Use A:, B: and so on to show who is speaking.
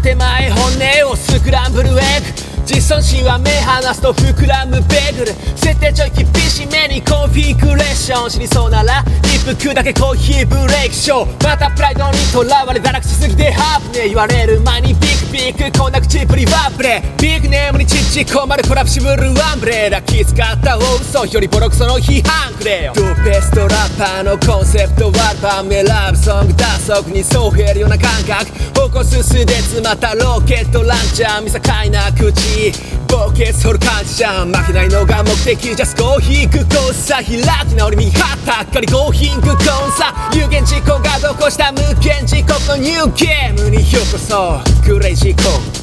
A: 建前本音をスクランブルエッグ、自尊心は目離すと膨らむベグル、設定ちょい厳しめにコンフィグレーション、死にそうなら一服だけコーヒーブレイクショー、またプライドにとらわれ堕落しすぎてハープね、言われる前にビッグビッグこんな口プリワープレビッグネームにちっちこまるコラプシブルアンブレラ、気遣った大嘘よりボロクソの批判くれよ。ドベストラッパーのコンセプトアルバムラブソング打足にそう減るような感覚、起こす素で詰まったロケットランチャー、見境な口ボケソル感じじゃん、負けないのが目的じゃコーヒーグコンサ、開き直り見張ったっかりコーヒーグコンサ、有言実行がどこした無限時刻のニューゲームにようこそクレイジーコー